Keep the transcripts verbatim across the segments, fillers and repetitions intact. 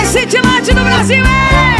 mais cintilante do Brasil, hein?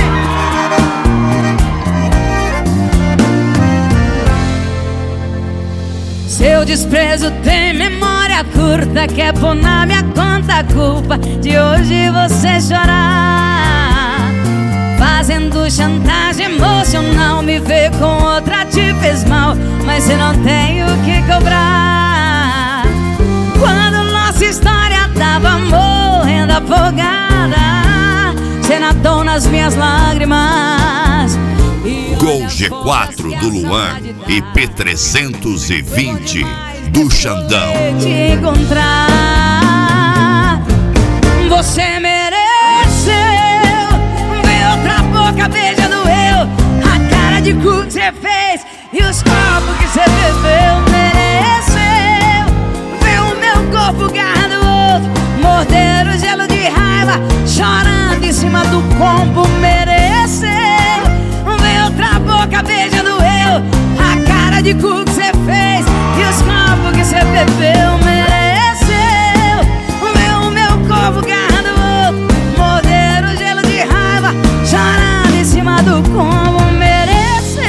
Seu desprezo tem memória curta, quer pôr na minha conta a culpa de hoje você chorar. Fazendo chantagem emocional, me vê com outra te fez mal, mas você não tem o que cobrar. Quando nossa história tava morrendo afogada, você nadou nas minhas lágrimas. Gol G quatro do Luan e P trezentos e vinte do Xandão. Te encontrar, você mereceu ver outra boca beijando eu, a cara de cu que você fez e os copos que você bebeu. Mereceu ver o meu corpo garrando o outro, morder o gelo de raiva, chorando em cima do combo. Mereceu outra boca beijando eu, a cara de cu que você fez e os copos que você bebeu. Mereceu ver o meu corpo garrando o outro, morder o gelo de raiva, chorando em cima do combo. Mereceu.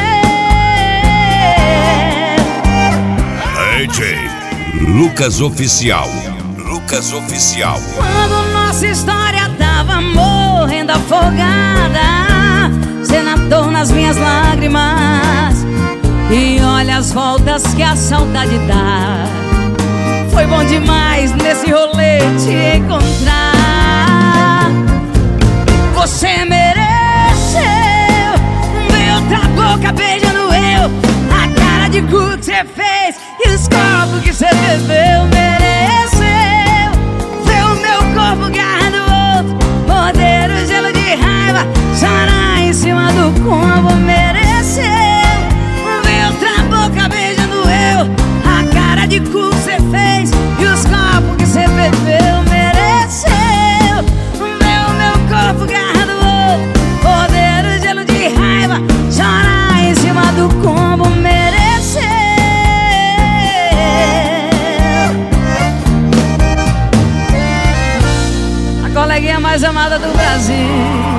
D J Lucas Oficial. Lucas Oficial. Quando nossa história tava morrendo afogada, você nadou nas minhas lágrimas. E olha as voltas que a saudade dá. Foi bom demais nesse rolê te encontrar. Você mereceu ver outra boca beijando eu, a cara de cu que você fez e os copos que você bebeu. Mereceu ver o meu corpo garrando o outro, morder o gelo de raiva, chorar em cima do combo. Mereceu ver outra boca beijando eu, a cara de cu que você fez e os copos que você bebeu. Mereceu ver o meu corpo garrando o outro, morder o gelo de raiva, chorar em cima do combo. Mereceu. A coleguinha mais amada do Brasil.